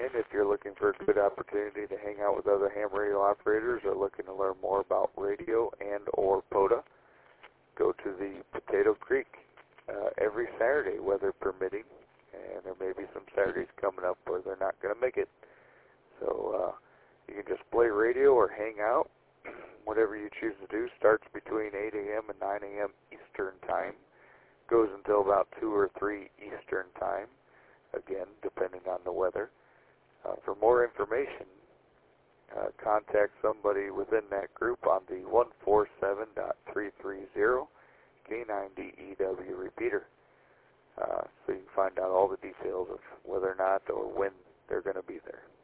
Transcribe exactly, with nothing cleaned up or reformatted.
again, if you're looking for a good opportunity to hang out with other ham radio operators or looking to learn more about radio and or POTA, go to the Potato Creek uh, every Saturday, weather permitting, and there may be some Saturdays coming up where they're not going to make it. So uh, you can just play radio or hang out. Whatever you choose to do. Starts between eight a.m. and nine a.m. Eastern Time. Goes until about two or three Eastern Time, again, depending on the weather. Uh, for more information, uh, contact somebody within that group on the one four seven dot three three zero K nine D E W repeater. Uh, so you can find out all the details of whether or not or when they're going to be there.